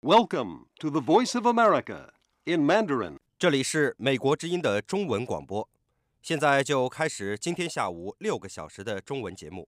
Welcome to the Voice of America in Mandarin. 这里是美国之音的中文广播，现在就开始今天下午6个小时的中文节目。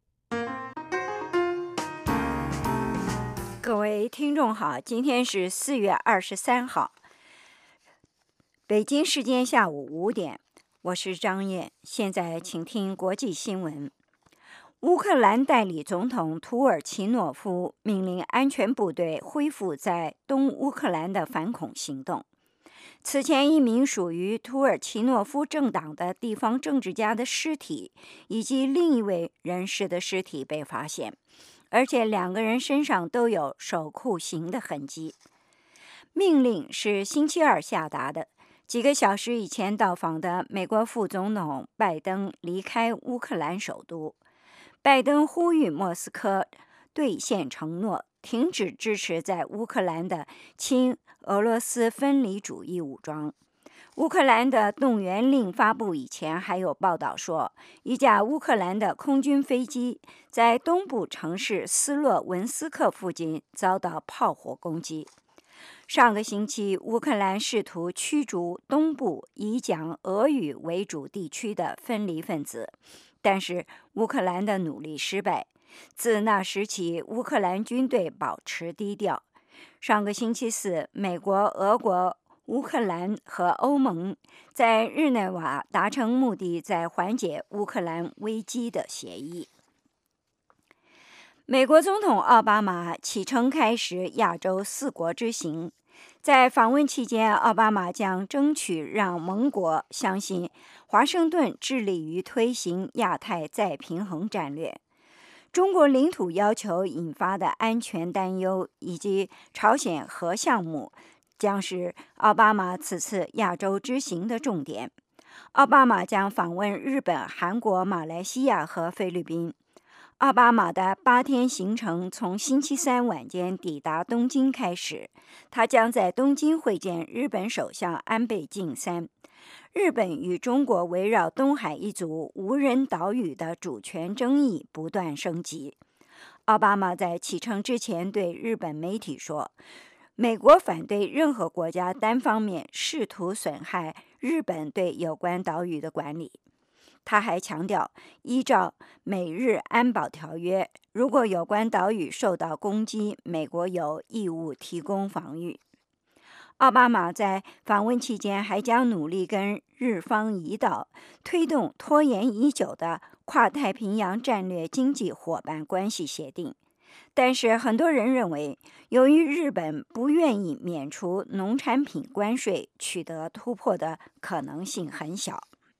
各位听众好，今天是4月23号，北京时间下午5点，我是张燕，现在请听国际新闻。乌克兰代理总统土尔奇诺夫命令安全部队恢复在东乌克兰的反恐行动。此前，一名属于土尔奇诺夫政党的地方政治家的尸体以及另一位人士的尸体被发现，而且两个人身上都有手酷刑的痕迹。命令是星期二下达的，几个小时以前到访的美国副总统拜登离开乌克兰首都。拜登呼吁莫斯科兑现承诺，停止支持在乌克兰的亲俄罗斯分离主义武装。乌克兰的动员令发布以前，还有报道说，一架乌克兰的空军飞机在东部城市斯洛文斯克附近遭到炮火攻击。上个星期，乌克兰试图驱逐东部以讲俄语为主地区的分离分子，但是乌克兰的努力失败。自那时起，乌克兰军队保持低调。上个星期四，美国、俄国、乌克兰和欧盟在日内瓦达成目的在缓解乌克兰危机的协议。美国总统奥巴马启程开始亚洲4国之行。在访问期间，奥巴马将争取让盟国相信华盛顿致力于推行亚太再平衡战略。中国领土要求引发的安全担忧以及朝鲜核项目将是奥巴马此次亚洲之行的重点。奥巴马将访问日本、韩国、马来西亚和菲律宾。奥巴马的8天行程从星期三晚间抵达东京开始，他将在东京会见日本首相安倍晋三。日本与中国围绕东海一族无人岛屿的主权争议不断升级。奥巴马在启程之前对日本媒体说，美国反对任何国家单方面试图损害日本对有关岛屿的管理。他还强调，依照美日安保条约，如果有关岛屿受到攻击，美国有义务提供防御。奥巴马在访问期间还将努力跟日方一道推动拖延已久的跨太平洋战略经济伙伴关系协定。但是很多人认为，由于日本不愿意免除农产品关税，取得突破的可能性很小。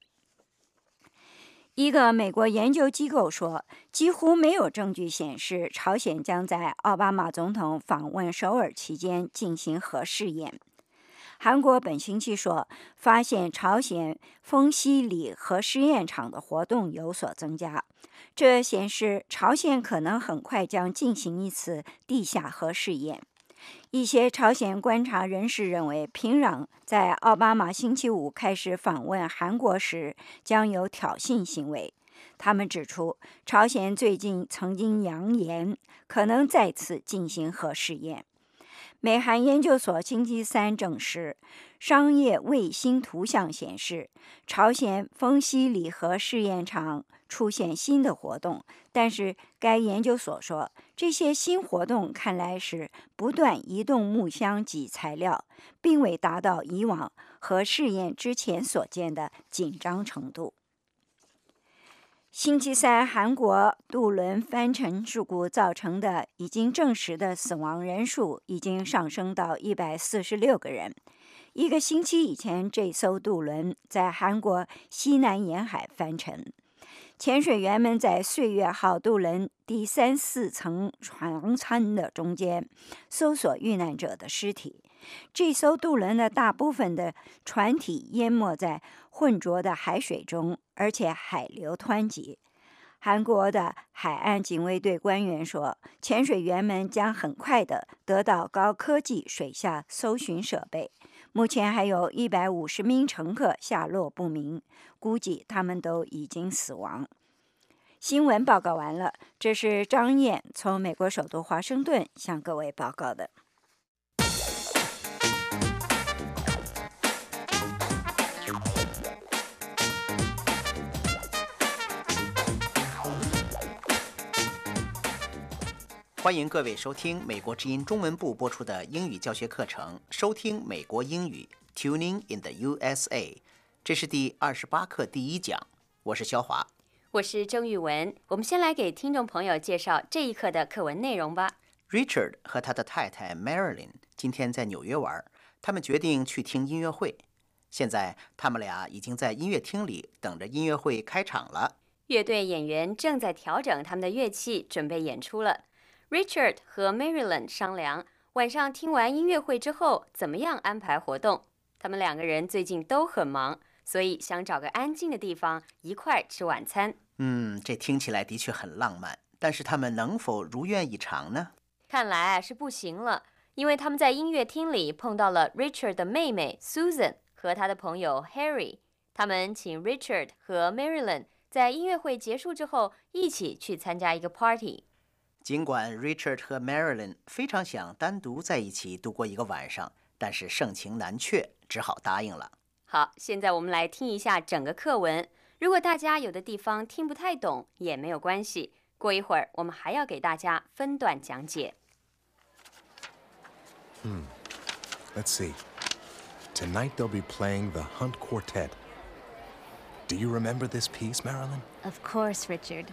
一个美国研究机构说，几乎没有证据显示朝鲜将在奥巴马总统访问首尔期间进行核试验。韩国本星期说，发现朝鲜丰西里核试验场的活动有所增加，这显示朝鲜可能很快将进行一次地下核试验。一些朝鲜观察人士认为，平壤在奥巴马星期五开始访问韩国时将有挑衅行为。他们指出，朝鲜最近曾经扬言可能再次进行核试验。美韩研究所星期三证实，商业卫星图像显示，朝鲜丰西里核试验场出现新的活动，但是该研究所说，这些新活动看来是不断移动木箱及材料，并未达到以往核试验之前所见的紧张程度。星期三，韩国渡轮翻沉事故造成的已经证实的死亡人数已经上升到146个人。一个星期以前，这艘渡轮在韩国西南沿海翻沉。潜水员们在岁月号渡轮第3、4层船舱的中间搜索遇难者的尸体。这艘渡轮的大部分的船体淹没在浑浊的海水中，而且海流湍急。韩国的海岸警卫队官员说，潜水员们将很快地得到高科技水下搜寻设备。目前还有150名乘客下落不明，估计他们都已经死亡。新闻报告完了，这是张燕从美国首都华盛顿向各位报告的。 欢迎各位收听美国之音中文部播出的英语教学课程，收听美国英语 Tuning in the USA。这是第28课第1讲，我是肖华， 我是郑玉文。我们先来给听众朋友介绍这一课的课文内容吧。 Richard 和他的太太 Marilyn 今天在纽约玩，他们决定去听音乐会。现在他们俩已经在音乐厅里等着音乐会开场了。 乐队演员正在调整他们的乐器，准备演出了。Richard 和 Marilyn 商量，晚上听完音乐会之后怎么样安排活动。他们2个人最近都很忙，所以想找个安静的地方一块吃晚餐。 这听起来的确很浪漫，但是他们能否如愿以偿呢？ 看来是不行了，因为他们在音乐厅里碰到了 Richard 的妹妹 Susan 和他的朋友 Harry。他们请 Richard 和 Marilyn 在音乐会结束之后一起去参加一个 party。 尽管 Richard 和 Marilyn 非常想单独在一起度过一个晚上，但是盛情难却，只好答应了。 好，现在我们来听一下整个课文。如果大家有的地方听不太懂也没有关系，过一会儿我们还要给大家分段讲解。 Let's see. Tonight they'll be playing the Hunt Quartet. Do you remember this piece, Marilyn? Of course, Richard.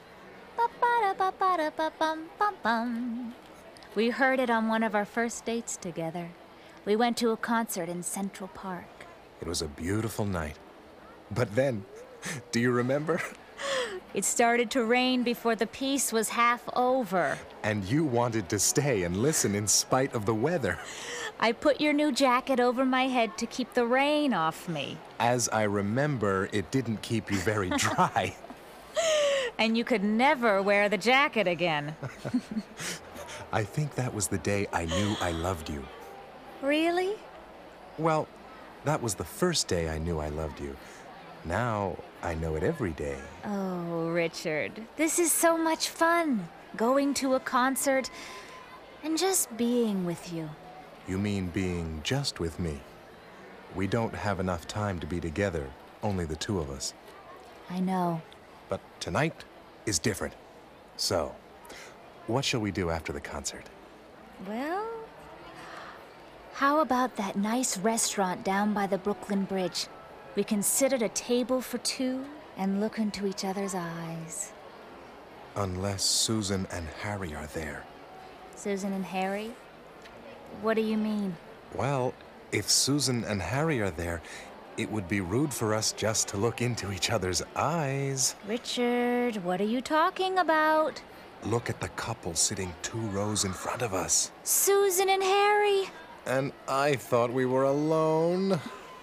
Ba-ba-da-ba-ba-da-ba-bum-bum-bum. We heard it on one of our first dates together. We went to a concert in Central Park. It was a beautiful night. But then, do you remember? It started to rain before the piece was half over. And you wanted to stay and listen in spite of the weather. I put your new jacket over my head to keep the rain off me. As I remember, it didn't keep you very dry. And you could never wear the jacket again. I think that was the day I knew I loved you. Really? Well, that was the first day I knew I loved you. Now, I know it every day. Oh, Richard, this is so much fun. Going to a concert and just being with you. You mean being just with me? We don't have enough time to be together, only the two of us. I know. But tonight is different. So, what shall we do after the concert? Well, how about that nice restaurant down by the Brooklyn Bridge? We can sit at a table for 2 and look into each other's eyes. Unless Susan and Harry are there. Susan and Harry? What do you mean? Well, if Susan and Harry are there, it would be rude for us just to look into each other's eyes. Richard, what are you talking about? Look at the couple sitting 2 rows in front of us. Susan and Harry! And I thought we were alone.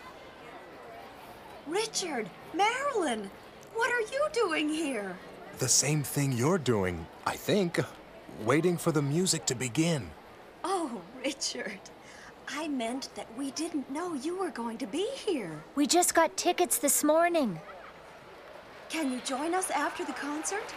Richard, Marilyn, what are you doing here? The same thing you're doing, I think. Waiting for the music to begin. Oh, Richard, I meant that we didn't know you were going to be here. We just got tickets this morning. Can you join us after the concert?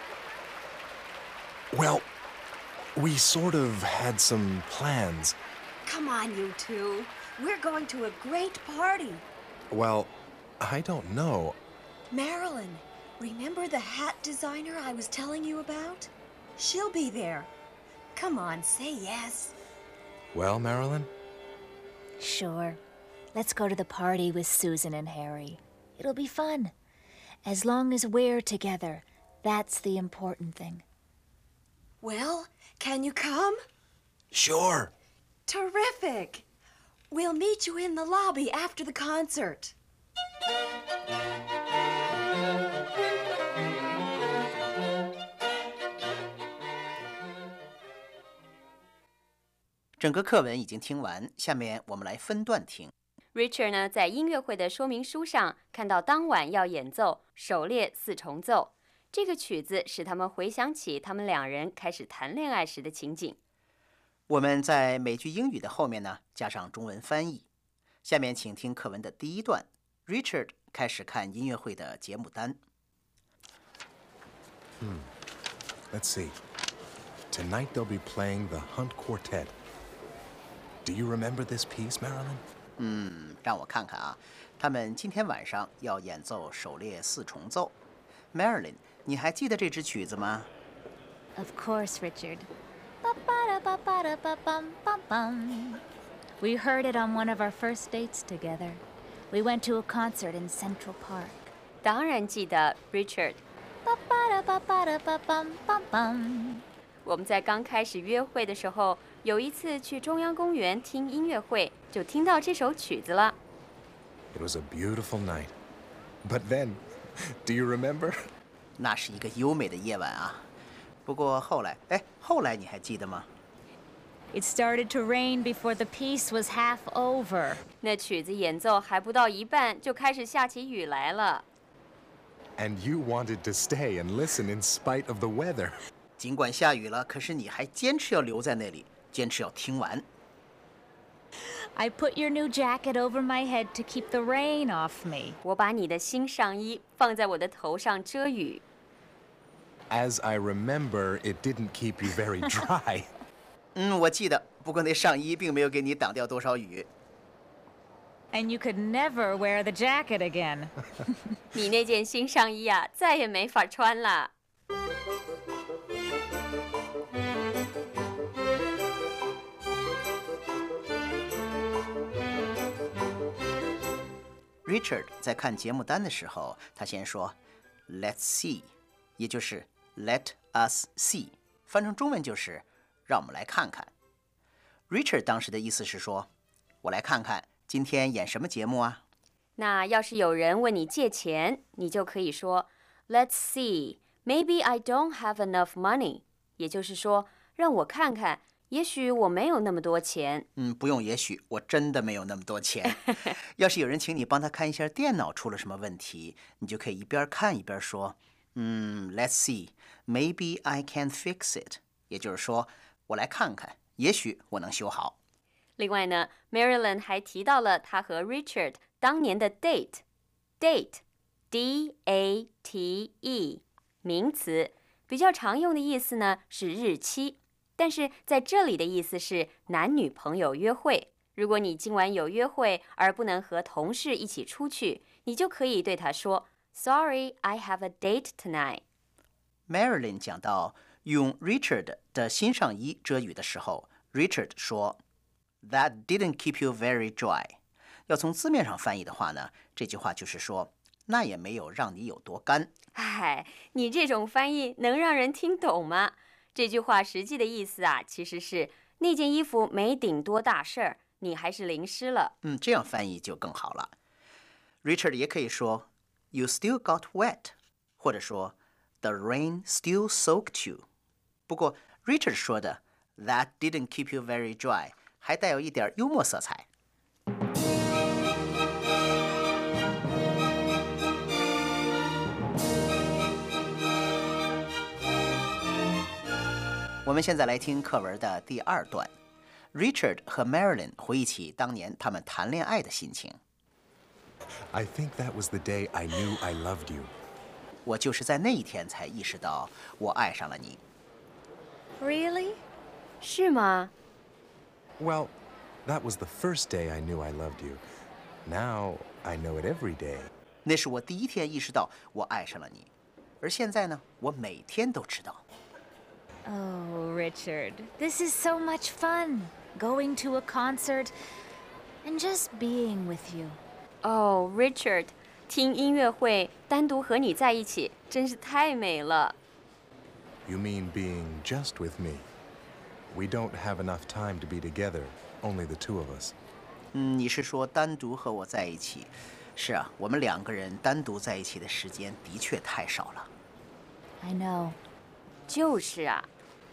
Well, we sort of had some plans. Come on, you two. We're going to a great party. Well, I don't know. Marilyn, remember the hat designer I was telling you about? She'll be there. Come on, say yes. Well, Marilyn? Sure. Let's go to the party with Susan and Harry. It'll be fun. As long as we're together, that's the important thing. Well, can you come? Sure. Terrific. We'll meet you in the lobby after the concert. 整个课文已经听完，下面我们来分段听。 Richard 呢，在音乐会的说明书上看到当晚要演奏狩猎4重奏，这个曲子使他们回想起他们2人开始谈恋爱时的情景。 我们在美句英语的后面呢，加上中文翻译。下面请听课文的第1段 ，Richard 开始看音乐会的节目单。 Let's see. Tonight they'll be playing the Hunt Quartet. Do you remember this piece, Marilyn? 让我看看啊，他们今天晚上要演奏狩猎4重奏。Marilyn，你还记得这支曲子吗？ Of course, Richard. Ba-ba-da-ba-ba-da-ba-bum-bum-bum. We heard it on one of our first dates together. We went to a concert in Central Park. 当然记得 Richard。 Ba-ba-da-ba-ba-da-ba-bum-bum-bum. 我们在刚开始约会的时候，有一次去中央公园听音乐会，就听到这首曲子了。 It was a beautiful night. But then, do you remember? 那是一个优美的夜晚啊。不过后来你还记得吗？ It started to rain before the piece was half over. 那曲子演奏还不到一半，就开始下起雨来了。 And you wanted to stay and listen in spite of the weather. 尽管下雨了，可是你还坚持要留在那里，坚持要听完。 I put your new jacket over my head to keep the rain off me. 我把你的新上衣放在我的头上遮雨。 As I remember, it didn't keep you very dry. 我记得，不过那上衣并没有给你挡掉多少雨。 And you could never wear the jacket again. 你那件新上衣啊，再也没法穿了。 Richard 在看节目单的时候，他先说 "Let's see"， 也就是 "Let us see"， 翻成中文就是"让我们来看看"。Richard 当时的意思是说，我来看看今天演什么节目啊？ 那要是有人问你借钱，你就可以说 "Let's see, maybe I don't have enough money"， 也就是说，让我看看，也许我没有那么多钱。 不用也许，我真的没有那么多钱。要是有人请你帮他看一下电脑出了什么问题，你就可以一边看一边说，"Let's see, maybe I can fix it"， 也就是说，我来看看，也许我能修好。 另外呢 ，Marilyn 还提到了他和 Richard 当年的 date， D-A-T-E， 名词，比较常用的意思呢是日期，但是在这里的意思是男女朋友约会。如果你今晚有约会而不能和同事一起出去，你就可以对他说 "Sorry, I have a date tonight." Marilyn 讲到用 Richard 的新上衣遮雨的时候 ，Richard 说 "That didn't keep you very dry"。要从字面上翻译的话呢，这句话就是说，那也没有让你有多干。 哎，你这种翻译能让人听懂吗？这句话实际的意思啊，其实是那件衣服没顶多大事儿，你还是淋湿了。 这样翻译就更好了。Richard 也可以说 "You still got wet"， 或者说 "The rain still soaked you"。不过 Richard 说的 "That didn't keep you very dry" 还带有一点幽默色彩。我们现在来听课文的第2段 ，Richard 和 Marilyn 回忆起当年他们谈恋爱的心情。 I think that was the day I knew I loved you. 我就是在那一天才意识到我爱上了你。 Really? 是吗？ Well, that was the first day I knew I loved you. Now I know it every day. 那是我第一天意识到我爱上了你，而现在呢，我每天都知道。 Oh, Richard, this is so much fun. Going to a concert and just being with you. 哦 ，Richard， 听音乐会，单独和你在一起，真是太美了。 You mean being just with me? We don't have enough time to be together, only the two of us. 你是说单独和我在一起？是啊，我们2个人单独在一起的时间的确太少了。 I know. 就是啊。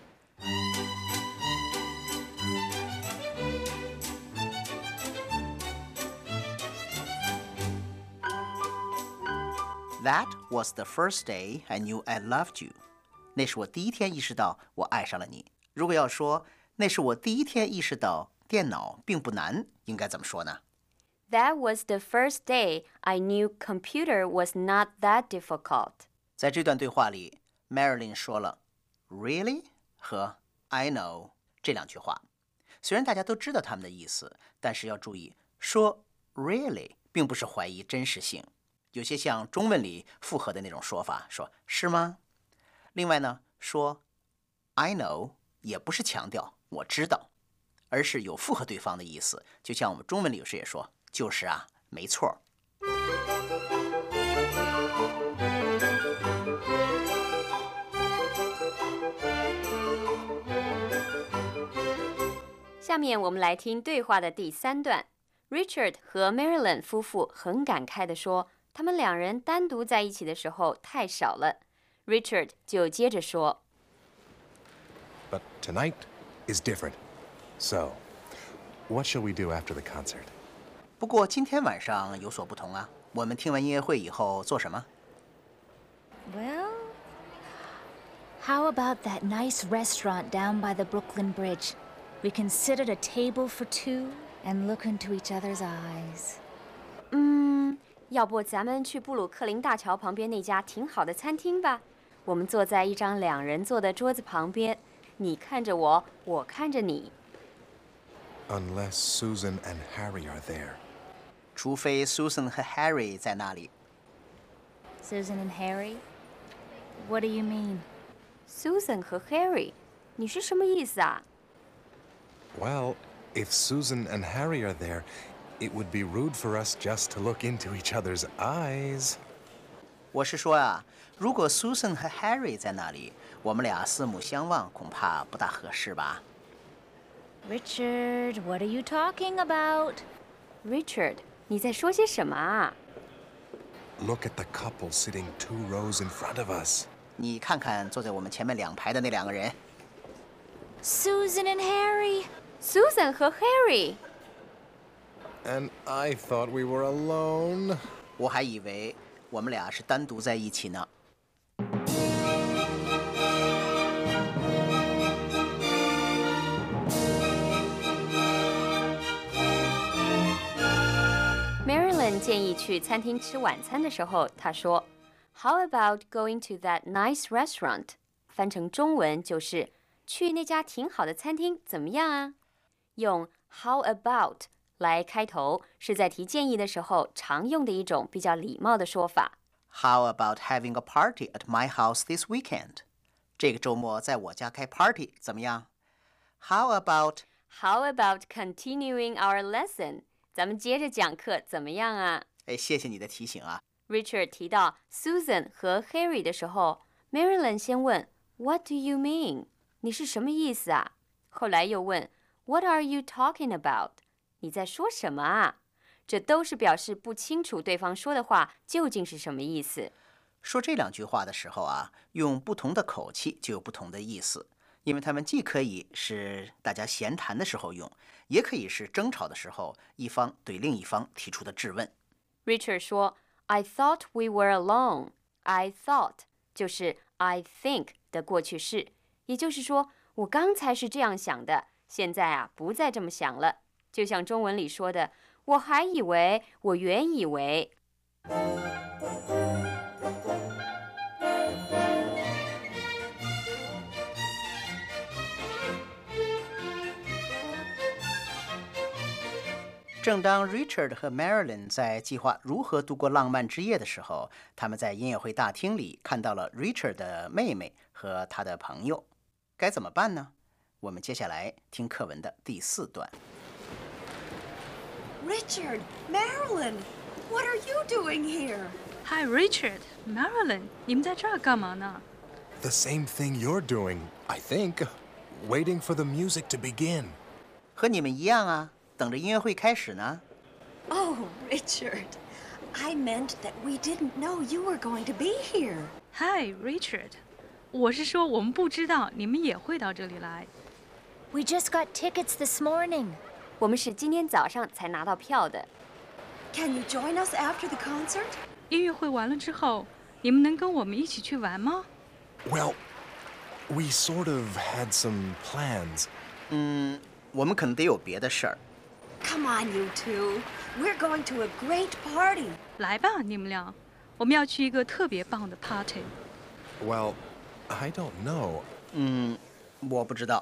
That was the first day I knew I loved you. 那是我第一天意识到我爱上了你。如果要说那是我第一天意识到电脑并不难，应该怎么说呢？ That was the first day I knew computer was not that difficult. 在这段对话里 ，Marilyn 说了 "Really" 和 "I know" 这2句话。虽然大家都知道它们的意思，但是要注意，说 "Really" 并不是怀疑真实性。有些像中文里复合的那种说法，说是吗？另外呢，说 I know 也不是强调我知道，而是有附和对方的意思，就像我们中文里有时也说就是啊，没错。 下面我们来听对话的第3段。Richard 和 Marilyn 夫妇很感慨地说，他们两人单独在一起的时候太少了。Richard 就接着说 But tonight is different. So, what shall we do after the concert? 不过今天晚上有所不同啊，我们听完音乐会以后做什么？ Well, how about that nice restaurant down by the Brooklyn Bridge? We can sit at a table for two and look into each other's eyes. 要不咱们去布鲁克林大桥旁边那家挺好的餐厅吧？我们坐在一张2人座的桌子旁边，你看着我，我看着你。 Unless Susan and Harry are there. 除非 Susan 和 Harry 在那里。 Susan and Harry? What do you mean? Susan 和 Harry， 你是什么意思啊？ Well, if Susan and Harry are there, it would be rude for us just to look into each other's eyes. 我是说啊，如果 Susan 和 Harry 在那里，我们俩四目相望，恐怕不大合适吧。 Richard, what are you talking about? Richard， 你在说些什么啊？ Look at the couple sitting 2 rows in front of us. 你看看坐在我们前面2排的那2个人。 Susan and Harry. Susan 和 Harry。 And I thought we were alone. 我还以为我们俩是单独在一起呢。 Marilyn 建议去餐厅吃晚餐的时候，她说 How about going to that nice restaurant？ 翻成中文就是去那家挺好的餐厅怎么样啊？用 How about 来开头是在提建议的时候常用的一种比较礼貌的说法。 How about having a party at my house this weekend？ 这个周末在我家开 party 怎么样？ How about continuing our lesson？ 咱们接着讲课怎么样啊？ 谢谢你的提醒啊。 Richard 提到 Susan 和 Harry 的时候 Marilyn 先问 What do you mean？ 你是什么意思啊？后来又问 What are you talking about？ 你在说什么啊？这都是表示不清楚对方说的话究竟是什么意思。 说这2句话的时候啊，用不同的口气就有不同的意思，因为它们既可以是大家闲谈的时候用，也可以是争吵的时候一方对另一方提出的质问。 Richard 说 I thought we were alone。 I thought 就是 I think 的过去式，也就是说我刚才是这样想的，现在啊不再这么想了。就像中文里说的，我还以为，我原以为。 正当 Richard 和 Marilyn 在计划如何度过浪漫之夜的时候，他们在音乐会大厅里看到了 Richard 的妹妹和他的朋友。该怎么办呢？我们接下来听课文的第4段。 Richard, Marilyn, what are you doing here? Hi, Richard, Marilyn， 你们在这儿干嘛呢？ The same thing you're doing, I think. Waiting for the music to begin. 和你们一样啊，等着音乐会开始呢。 Oh, Richard, I meant that we didn't know you were going to be here. Hi, Richard， 我是说我们不知道你们也会到这里来。 We just got tickets this morning. 我们是今天早上才拿到票的。 Can you join us after the concert? 音乐会完了之后，你们能跟我们一起去玩吗？ Well, we sort of had some plans. 我们可能得有别的事儿。 Come on, you two. We're going to a great party. 来吧，你们俩，我们要去一个特别棒的 party。 Well, I don't know. 我不知道。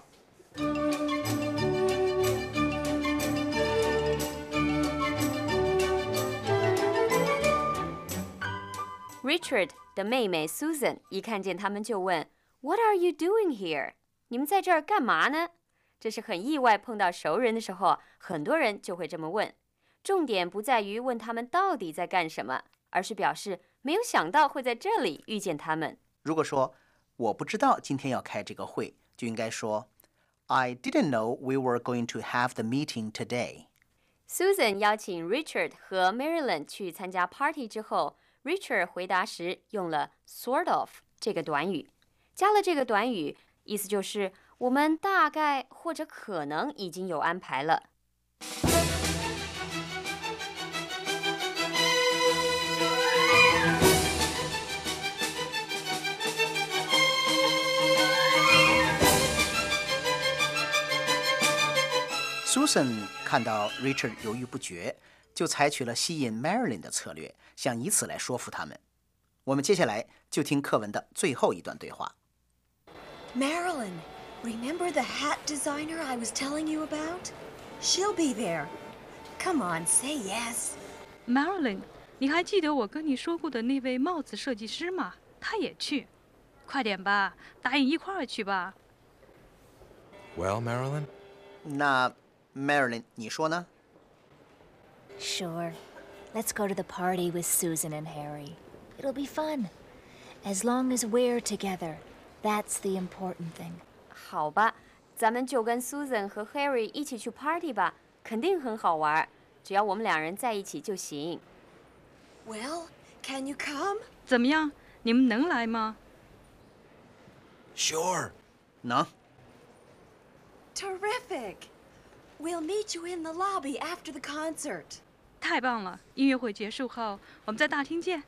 Richard 的妹妹 Susan 一看见他们就问 What are you doing here？ 你们在这儿干嘛呢？这是很意外，碰到熟人的时候，很多人就会这么问。重点不在于问他们到底在干什么，而是表示没有想到会在这里遇见他们。 如果说我不知道今天要开这个会，就应该说 I didn't know we were going to have the meeting today. Susan 邀请 Richard 和 Marilyn 去参加 party 之后， Richard 回答时用了 sort of 这个短语。加了这个短语，意思就是我们大概或者可能已经有安排了。 Susan 看到 Richard 犹豫不决，就采取了吸引 Marilyn 的策略，想以此来说服他们。我们接下来就听课文的最后一段对话。 Marilyn, remember the hat designer I was telling you about? She'll be there. Come on, say yes. Marilyn， 你还记得我跟你说过的那位帽子设计师吗？他也去。快点吧，答应一块儿去吧。 Well, Marilyn? 那 Marilyn 你说呢？ Sure. Let's go to the party with Susan and Harry. It'll be fun. As long as we're together, that's the important thing. 好吧，咱们就跟 Susan 和 Harry 一起去 party 吧，肯定很好玩，只要我们两人在一起就行。 Well, can you come? 怎么样？你们能来吗？ Sure. 能。 Terrific. We'll meet you in the lobby after the concert. 太棒了！音乐会结束后，我们在大厅见。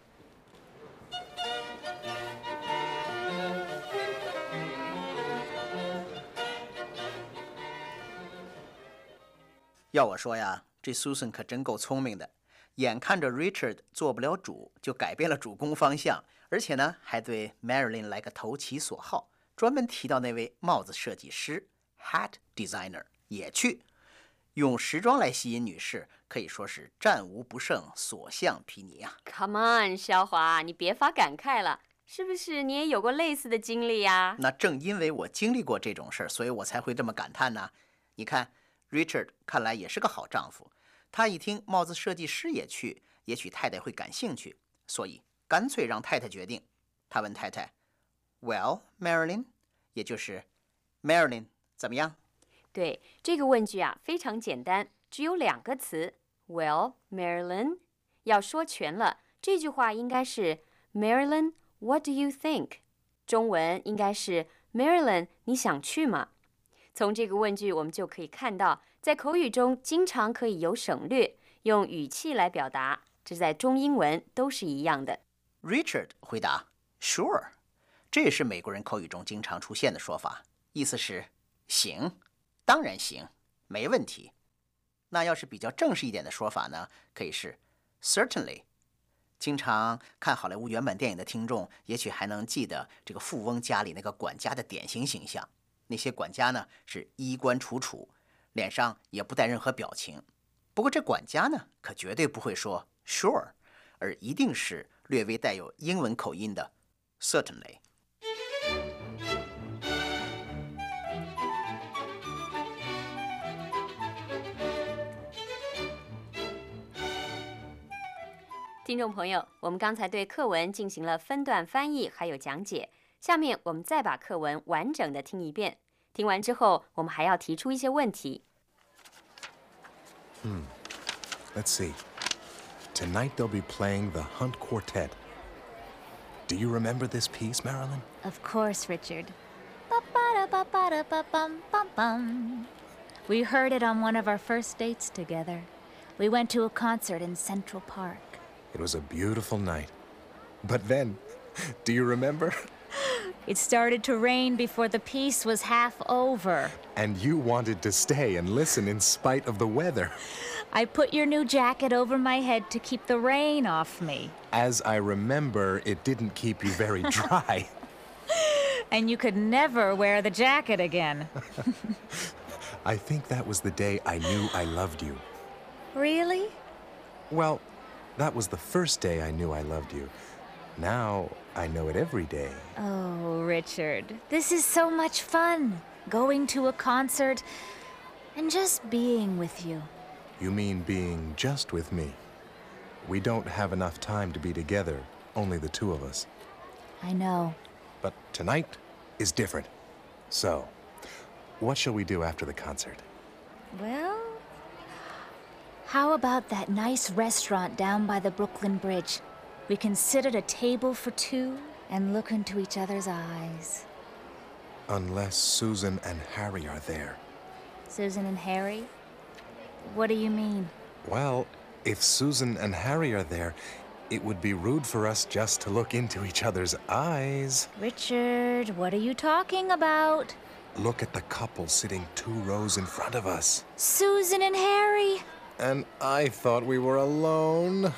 要我说呀，这 Susan 可真够聪明的，眼看着 Richard 做不了主，就改变了主攻方向，而且呢，还对 Marilyn 来个投其所好，专门提到那位帽子设计师 hat designer 也去。用时装来吸引女士，可以说是战无不胜，所向披靡啊 Come on， 肖华，你别发感慨了，是不是你也有过类似的经历呀？ 那正因为我经历过这种事儿，所以我才会这么感叹呢。你看 Richard 看来也是个好丈夫，他一听帽子设计师也去，也许太太会感兴趣，所以干脆让太太决定。他问太太 Well, Marilyn， 也就是 Marilyn 怎么样？ 对，这个问句啊非常简单，只有2个词 Well, Marilyn。 要说全了，这句话应该是 Marilyn, what do you think？ 中文应该是 Marilyn， 你想去吗？从这个问句我们就可以看到，在口语中经常可以有省略，用语气来表达，这在中英文都是一样的。 Richard 回答 Sure， 这也是美国人口语中经常出现的说法，意思是行，当然行，没问题。那要是比较正式一点的说法呢，可以是 Certainly。 经常看好莱坞原版电影的听众也许还能记得这个富翁家里那个管家的典型形象，那些管家呢是衣冠楚楚，脸上也不带任何表情。不过这管家呢可绝对不会说 Sure， 而一定是略微带有英文口音的 Certainly。 听众朋友，我们刚才对课文进行了分段翻译还有讲解，下面我们再把课文完整的听一遍。听完之后，我们还要提出一些问题。 Let's see. Tonight they'll be playing the Hunt Quartet. Do you remember this piece, Marilyn? Of course, Richard. Ba-ba-da-ba-ba-da-ba-bum-bum-bum. We heard it on one of our first dates together. We went to a concert in Central Park. It was a beautiful night. But then, do you remember? It started to rain before the piece was half over. And you wanted to stay and listen in spite of the weather. I put your new jacket over my head to keep the rain off me. As I remember, it didn't keep you very dry. And you could never wear the jacket again. I think that was the day I knew I loved you. Really? Well, that was the first day I knew I loved you. Now, I know it every day. Oh, Richard, this is so much fun. Going to a concert and just being with you. You mean being just with me? We don't have enough time to be together, only the two of us. I know. But tonight is different. So, what shall we do after the concert? Well, how about that nice restaurant down by the Brooklyn Bridge? We can sit at a table for two and look into each other's eyes. Unless Susan and Harry are there. Susan and Harry? What do you mean? Well, if Susan and Harry are there, it would be rude for us just to look into each other's eyes. Richard, what are you talking about? Look at the couple sitting 2 rows in front of us. Susan and Harry! And I thought we were alone.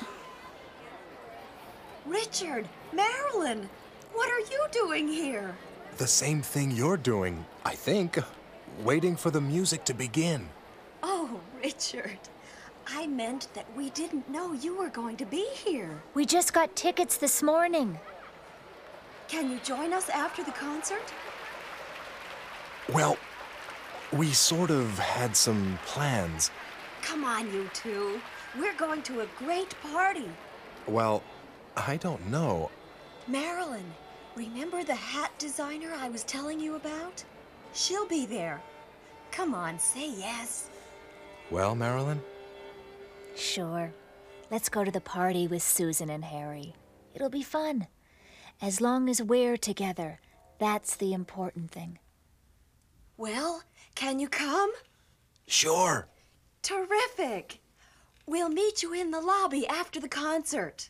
Richard, Marilyn, what are you doing here? The same thing you're doing, I think. Waiting for the music to begin. Oh, Richard, I meant that we didn't know you were going to be here. We just got tickets this morning. Can you join us after the concert? Well, we sort of had some plans. Come on, you two. We're going to a great party. Well, I don't know. Marilyn, remember the hat designer I was telling you about? She'll be there. Come on, say yes. Well, Marilyn? Sure. Let's go to the party with Susan and Harry. It'll be fun. As long as we're together, that's the important thing. Well, can you come? Sure. Terrific. We'll meet you in the lobby after the concert.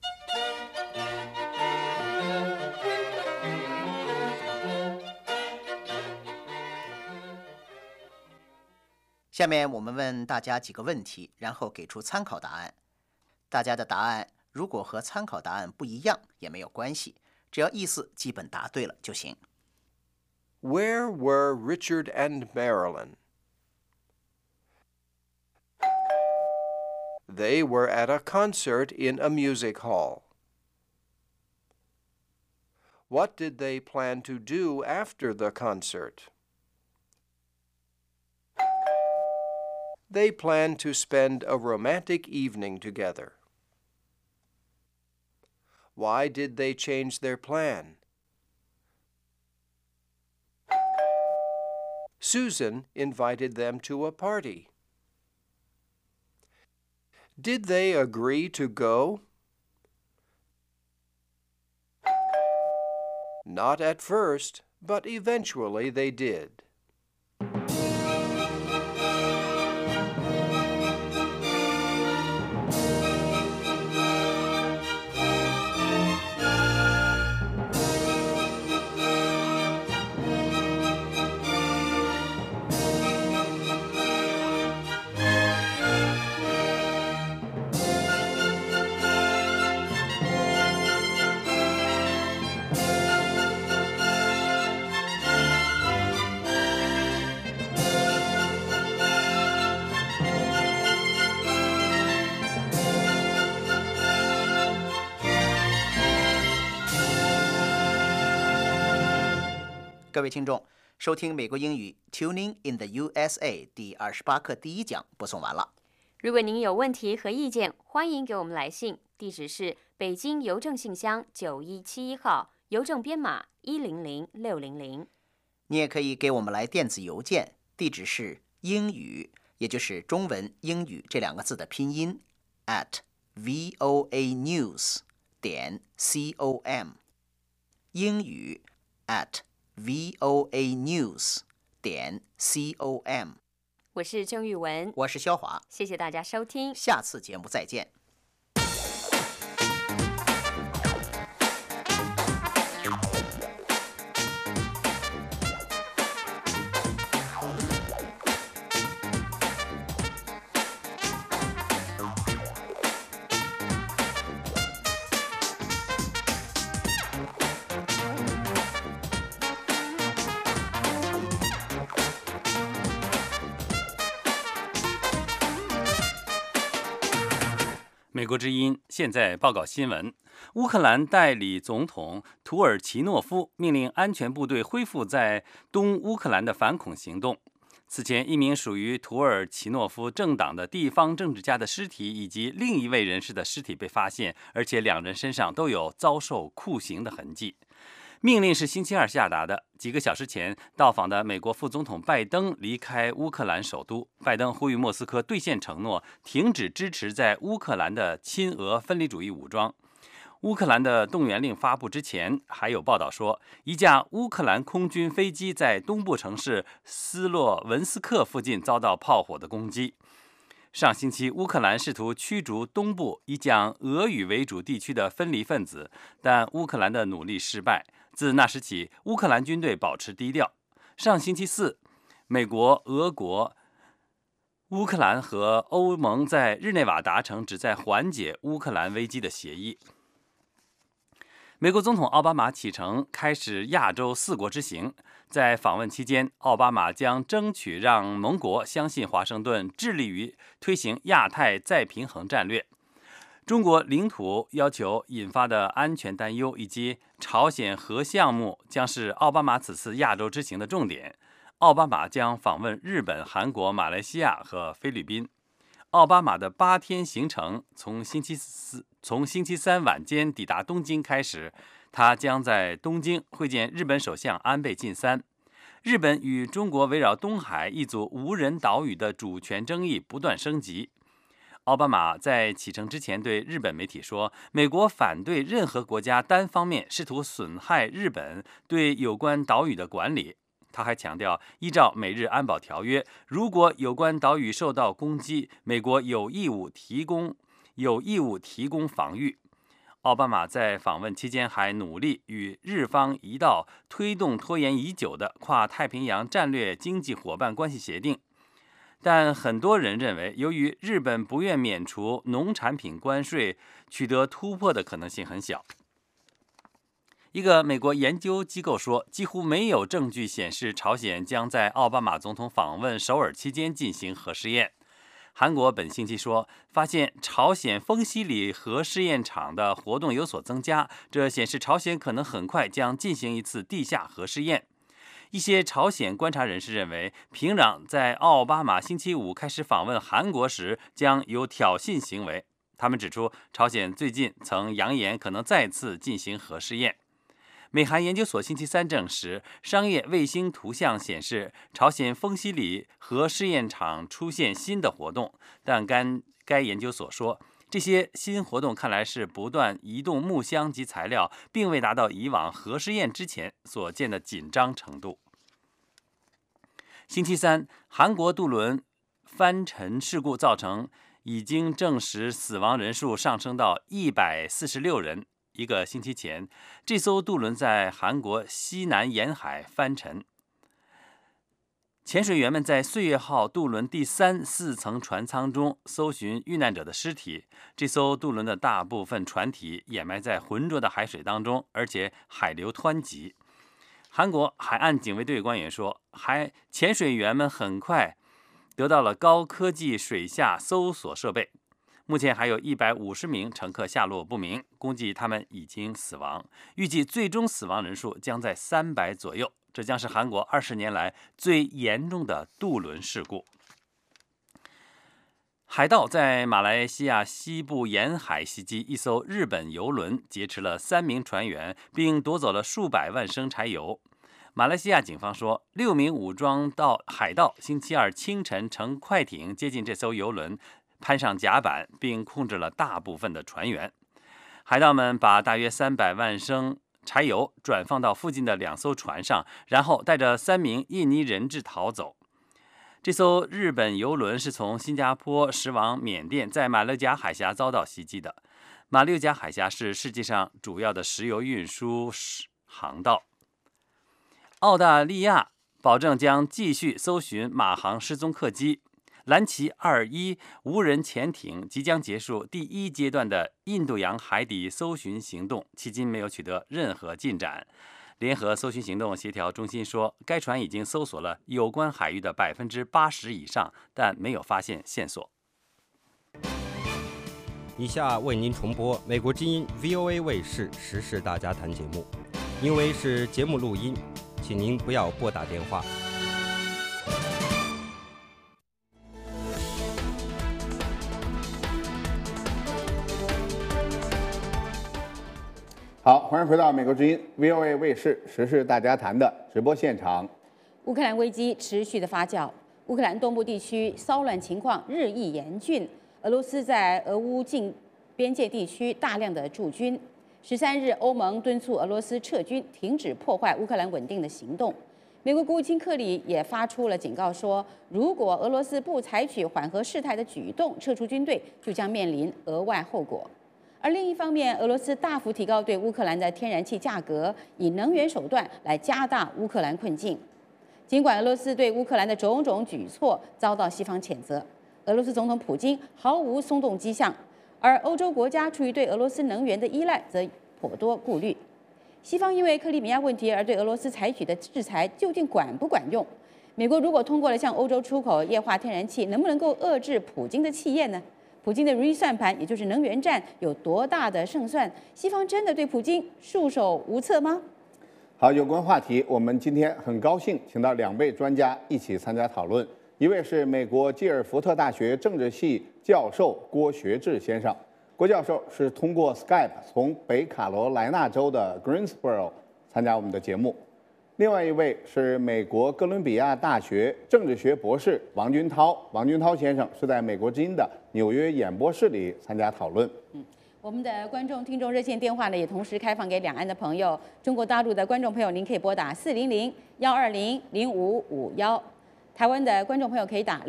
下面我们问大家几个问题，然后给出参考答案。大家的答案如果和参考答案不一样也没有关系，只要意思基本答对了就行。 Where were Richard and Marilyn? They were at a concert in a music hall. What did they plan to do after the concert? They planned to spend a romantic evening together. Why did they change their plan? Susan invited them to a party. Did they agree to go? Not at first, but eventually they did. 各位听众，收听美国英语 Tuning in the USA 第28课第1讲播送完了。 如果您有问题和意见，欢迎给我们来信，地址是北京邮政信箱9171号，邮政编码100600。 你也可以给我们来电子邮件，地址是英语，也就是中文英语这2个字的拼音 @voanews.com， 英语 @voanews.com。 我是郑玉文， 我是肖华， 谢谢大家收听， 下次节目再见。 美国之音现在报告新闻：乌克兰代理总统土尔奇诺夫命令安全部队恢复在东乌克兰的反恐行动。此前，一名属于土尔奇诺夫政党的地方政治家的尸体以及另一位人士的尸体被发现，而且两人身上都有遭受酷刑的痕迹。命令是星期二下达的。几个小时前到访的美国副总统拜登离开乌克兰首都。拜登呼吁莫斯科兑现承诺，停止支持在乌克兰的亲俄分离主义武装。乌克兰的动员令发布之前，还有报道说，一架乌克兰空军飞机在东部城市斯洛文斯克附近遭到炮火的攻击。上星期，乌克兰试图驱逐东部以讲俄语为主地区的分离分子，但乌克兰的努力失败。自那时起，乌克兰军队保持低调。上星期四，美国、俄国、乌克兰和欧盟在日内瓦达成旨在缓解乌克兰危机的协议。美国总统奥巴马启程开始亚洲4国之行。在访问期间，奥巴马将争取让盟国相信华盛顿致力于推行亚太再平衡战略。中国领土要求引发的安全担忧以及朝鲜核项目将是奥巴马此次亚洲之行的重点。奥巴马将访问日本、韩国、马来西亚和菲律宾。奥巴马的8天行程从星期三晚间抵达东京开始，他将在东京会见日本首相安倍晋三。日本与中国围绕东海一组无人岛屿的主权争议不断升级。奥巴马在启程之前对日本媒体说，美国反对任何国家单方面试图损害日本对有关岛屿的管理。他还强调，依照美日安保条约，如果有关岛屿受到攻击，美国有义务提供防御。奥巴马在访问期间还努力与日方一道推动拖延已久的跨太平洋战略经济伙伴关系协定。但很多人认为，由于日本不愿免除农产品关税，取得突破的可能性很小。一个美国研究机构说，几乎没有证据显示朝鲜将在奥巴马总统访问首尔期间进行核试验。韩国本星期说，发现朝鲜丰西里核试验场的活动有所增加，这显示朝鲜可能很快将进行一次地下核试验。一些朝鲜观察人士认为，平壤在奥巴马星期五开始访问韩国时将有挑衅行为。他们指出，朝鲜最近曾扬言可能再次进行核试验。美韩研究所星期三证实，商业卫星图像显示朝鲜丰西里核试验场出现新的活动，但该研究所说，这些新活动看来是不断移动木箱及材料，并未达到以往核试验之前所见的紧张程度。星期三，韩国渡轮翻沉事故造成已经证实死亡人数上升到146人。一个星期前，这艘渡轮在韩国西南沿海翻沉。潜水员们在岁月号渡轮第3、4层船舱中搜寻遇难者的尸体。这艘渡轮的大部分船体掩埋在浑浊的海水当中，而且海流湍急。韩国海岸警卫队官员说，潜水员们很快得到了高科技水下搜索设备。目前还有150名乘客下落不明，估计他们已经死亡，预计最终死亡人数将在300左右。这将是韩国20年来最严重的渡轮事故。海盗在马来西亚西部沿海袭击一艘日本邮轮，劫持了3名船员，并夺走了数百万升柴油。马来西亚警方说，6名武装海盗星期二清晨乘快艇接近这艘邮轮，攀上甲板，并控制了大部分的船员。海盗们把大约300万升柴油转放到附近的2艘船上，然后带着3名印尼人质逃走。这艘日本邮轮是从新加坡驶往缅甸，在马六甲海峡遭到袭击的。马六甲海峡是世界上主要的石油运输航道。澳大利亚保证将继续搜寻马航失踪客机。蓝旗21无人潜艇即将结束第1阶段的印度洋海底搜寻行动，迄今没有取得任何进展。联合搜寻行动协调中心说，该船已经搜索了有关海域的80%以上，但没有发现线索。 以下为您重播美国之音 VOA 卫视时事大家谈节目，因为是节目录音，请您不要拨打电话。 好，欢迎回到美国之音 VOA 卫视时事大家谈的直播现场。 乌克兰危机持续的发酵，乌克兰东部地区骚乱情况日益严峻。俄罗斯在俄乌境边界地区大量的驻军。13日，欧盟敦促俄罗斯撤军，停止破坏乌克兰稳定的行动。美国国务卿克里也发出了警告说，如果俄罗斯不采取缓和事态的举动，撤出军队，就将面临额外后果。而另一方面，俄罗斯大幅提高对乌克兰的天然气价格，以能源手段来加大乌克兰困境。尽管俄罗斯对乌克兰的种种举措遭到西方谴责，俄罗斯总统普京毫无松动迹象，而欧洲国家出于对俄罗斯能源的依赖，则颇多顾虑。西方因为克里米亚问题而对俄罗斯采取的制裁究竟管不管用？美国如果通过了向欧洲出口液化天然气，能不能够遏制普京的气焰呢？普京的如意算盘，也就是能源战，有多大的胜算？西方真的对普京束手无策吗？ 好，有关话题，我们今天很高兴请到2位专家一起参加讨论。一位是美国基尔福特大学政治系教授郭学志先生，郭教授是通过 Skype 从北卡罗来纳州的 Greensboro 参加我们的节目。另外一位是美国哥伦比亚大学政治学博士王军涛，王军涛先生是在美国之音的纽约演播室里参加讨论。 我们的观众听众热线电话呢，也同时开放给两岸的朋友。中国大陆的观众朋友，您可以拨打400-120-0551；台湾的观众朋友可以打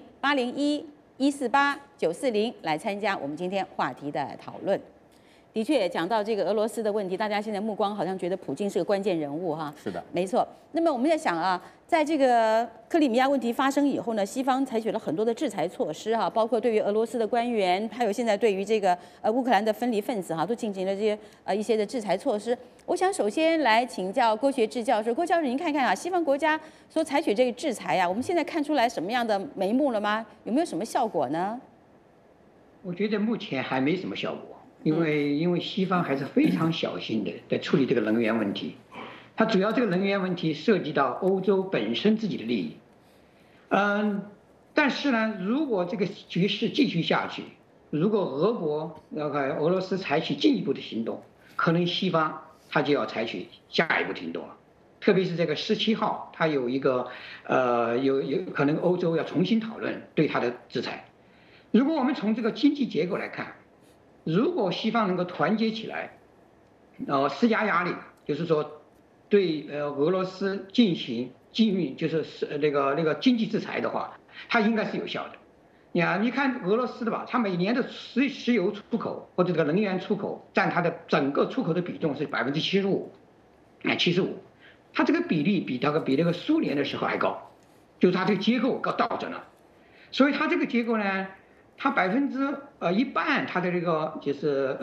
00-801-148-940来参加我们今天话题的讨论。的确，讲到这个俄罗斯的问题，大家现在目光好像觉得普京是个关键人物哈。 是的， 没错。那么我们在想啊，在这个克里米亚问题发生以后呢，西方采取了很多的制裁措施哈，包括对于俄罗斯的官员，还有现在对于这个乌克兰的分离分子哈，都进行了这些一些的制裁措施。我想首先来请教郭学志教授，郭教授您看看啊，西方国家所采取这个制裁啊，我们现在看出来什么样的眉目了吗？有没有什么效果呢？ 我觉得目前还没什么效果。因为西方还是非常小心的在处理这个能源问题，它主要这个能源问题涉及到欧洲本身自己的利益，但是呢，如果这个局势继续下去，如果俄罗斯采取进一步的行动，可能西方它就要采取下一步行动了，特别是这个17号，它有一个有可能欧洲要重新讨论对它的制裁。如果我们从这个经济结构来看，如果西方能够团结起来，施加压力，就是说对俄罗斯进行就是那个经济制裁的话，它应该是有效的。你看俄罗斯的吧，它每年的石油出口或者这个能源出口占它的整个出口的比重是75%，它这个比例比那个苏联的时候还高，就是它这个结构倒着呢，所以它这个结构呢。它一半，它的这个就是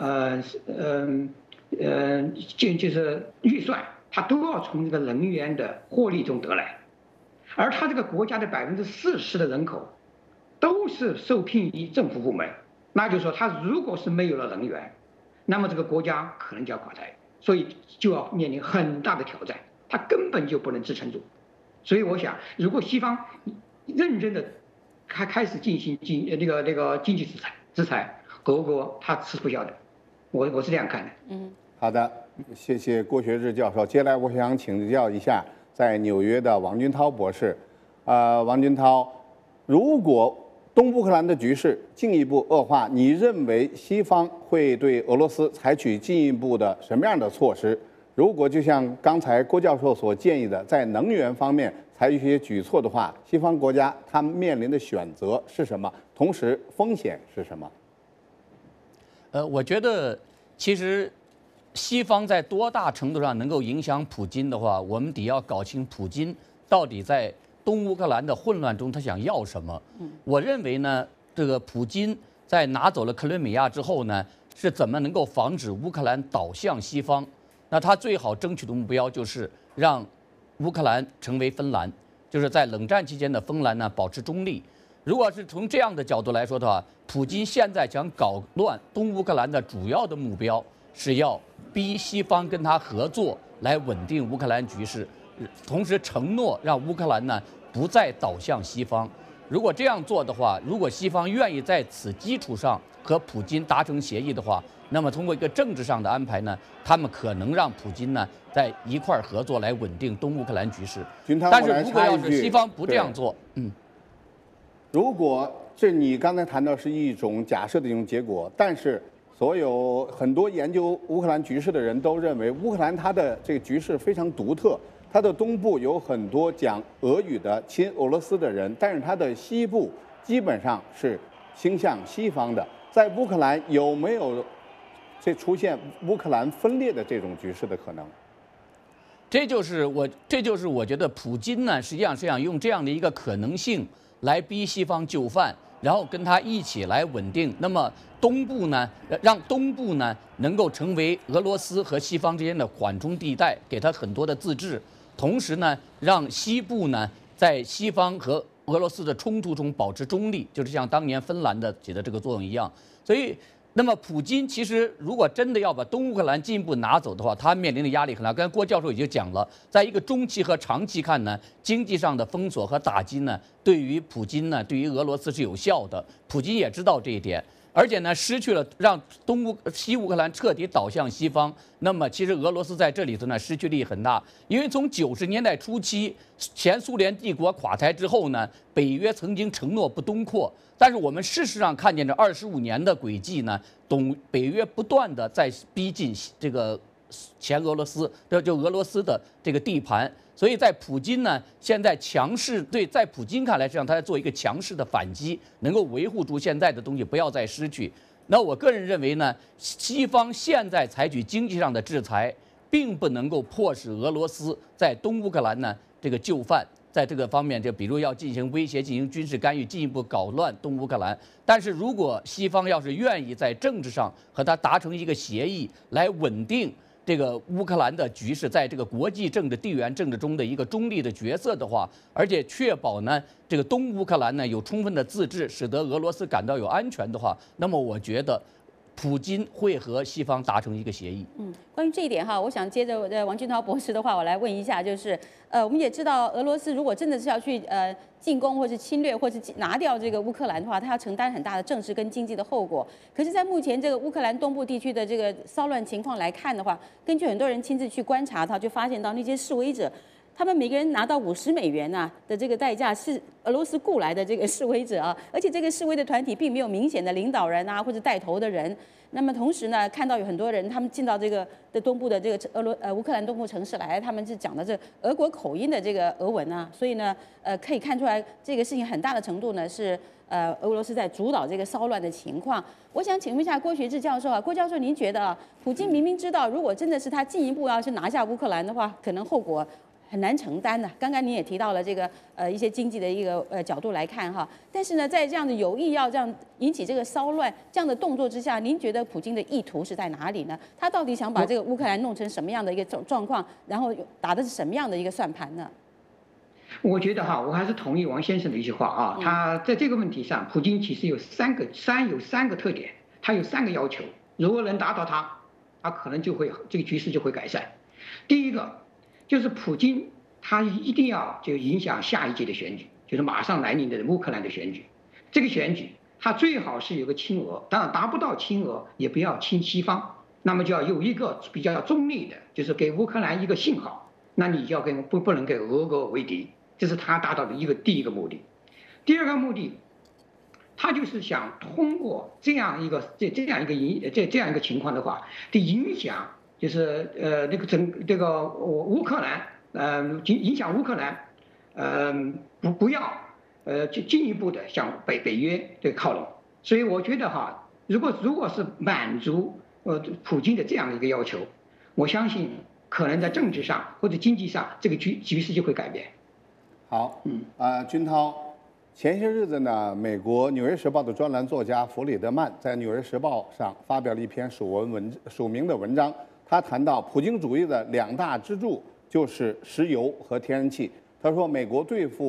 就是预算，它都要从这个能源的获利中得来，而它这个国家的40%的人口都是受聘于政府部门，那就是说，它如果是没有了能源，那么这个国家可能就要垮台，所以就要面临很大的挑战，它根本就不能支撑住。所以我想，如果西方认真的开始进行那个经济制裁，俄国它是不效的，我是这样看的。 好的，谢谢郭学志教授。接下来我想请教一下在纽约的王军涛博士。王军涛，如果东乌克兰的局势进一步恶化，你认为西方会对俄罗斯采取进一步的什么样的措施？如果就像刚才郭教授所建议的，在能源方面采取一些举措的话，西方国家他们面临的选择是什么？同时风险是什么？ 我觉得其实西方在多大程度上能够影响普京的话，我们得要搞清普京到底在东乌克兰的混乱中他想要什么。我认为呢，这个普京在拿走了克里米亚之后呢，是怎么能够防止乌克兰倒向西方？那他最好争取的目标就是让乌克兰成为芬兰，就是在冷战期间的芬兰呢保持中立。 如果是从这样的角度来说的话，普京现在想搞乱东乌克兰的主要的目标是要逼西方跟他合作，来稳定乌克兰局势，同时承诺让乌克兰呢不再倒向西方。如果这样做的话，如果西方愿意在此基础上和普京达成协议的话，那么通过一个政治上的安排呢，他们可能让普京呢在一块儿合作来稳定东乌克兰局势。但是如果要是西方不这样做， 如果这你刚才谈到是一种假设的一种结果，但是所有很多研究乌克兰局势的人都认为，乌克兰它的这个局势非常独特，它的东部有很多讲俄语的亲俄罗斯的人，但是它的西部基本上是倾向西方的。在乌克兰有没有出现乌克兰分裂的这种局势的可能？ 这就是我觉得普京呢，实际上是想用这样的一个可能性来逼西方就范，然后跟他一起来稳定。那么东部呢，让东部呢能够成为俄罗斯和西方之间的缓冲地带，给他很多的自治。同时呢，让西部呢在西方和俄罗斯的冲突中保持中立，就是像当年芬兰的起的这个作用一样。所以，那么普京其实如果真的要把东乌克兰进一步拿走的话，他面临的压力很大。刚才郭教授已经讲了，在一个中期和长期看呢，经济上的封锁和打击呢，对于普京呢，对于俄罗斯是有效的。普京也知道这一点。而且呢，失去了让西乌克兰彻底倒向西方，那么其实俄罗斯在这里头呢失去利益很大。因为从90年代初期，前苏联帝国垮台之后呢，北约曾经承诺不东扩，但是我们事实上看见这25年的轨迹呢，北约不断的在逼近这个前俄罗斯，就俄罗斯的这个地盘。所以在普京呢，现在强势在普京看来，实际上他在做一个强势的反击，能够维护住现在的东西，不要再失去。那我个人认为呢，西方现在采取经济上的制裁，并不能够迫使俄罗斯在东乌克兰呢这个就范，在这个方面，就比如要进行威胁、进行军事干预，进一步搞乱东乌克兰。但是如果西方要是愿意在政治上和他达成一个协议，来稳定这个乌克兰的局势在这个国际政治、地缘政治中的一个中立的角色的话，而且确保呢这个东乌克兰呢有充分的自治，使得俄罗斯感到有安全的话，那么我觉得普京会和西方达成一个协议。 关于这一点哈，我想接着王俊涛博士的话，我来问一下，就是我们也知道俄罗斯如果真的是要去进攻或是侵略或是拿掉这个乌克兰的话，它要承担很大的政治跟经济的后果。可是，在目前这个乌克兰东部地区的这个骚乱情况来看的话，根据很多人亲自去观察，他就发现到那些示威者，他们每个人拿到50美元的这个代价，是俄罗斯雇来的这个示威者啊，而且这个示威的团体并没有明显的领导人或者带头的人。那么同时呢，看到有很多人他们进到这个的东部的这个乌克兰东部城市来，他们是讲的这俄国口音的这个俄文所以呢可以看出来这个事情很大的程度呢是俄罗斯在主导这个骚乱的情况。我想请问一下郭学志教授郭教授您觉得普京明明知道如果真的是他进一步要是拿下乌克兰的话，可能后果很难承担的。刚刚您也提到了这个一些经济的一个角度来看但是呢，在这样的有意要这样引起这个骚乱这样的动作之下，您觉得普京的意图是在哪里呢？他到底想把这个乌克兰弄成什么样的一个状况，然后打的是什么样的一个算盘呢？ 我觉得我还是同意王先生的一句话他在这个问题上，普京其实有三个特点，他有3个要求，如果能达到他可能就会这个局势就会改善。第一个就是普京他一定要就影响下一届的选举，就是马上来临的乌克兰的选举。这个选举他最好是有个亲俄，当然达不到亲俄也不要亲西方，那么就要有一个比较中立的，就是给乌克兰一个信号，那你就要不能跟俄国为敌，这是他达到的第一个目的。第二个目的，他就是想通过这样一个情况的话的影响，就是这个乌克兰影响乌克兰不要进一步的向北约靠拢。所以我觉得如果是满足普京的这样一个要求，我相信可能在政治上或者经济上这个局势就会改变。 好，君涛，前些日子呢，美国《纽约时报》的专栏作家弗里德曼在《纽约时报》上发表了一篇署名的文章，他谈到普京主义的2大支柱就是石油和天然气。他说，美国对付